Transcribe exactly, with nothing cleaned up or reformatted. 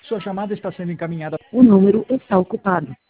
Sua chamada está sendo encaminhada. O número está ocupado.